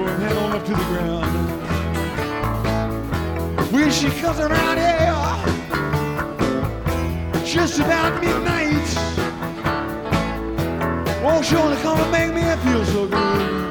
for him, head on up to the ground. When she comes around here, just about midnight, oh, she wanna come and make me feel so good.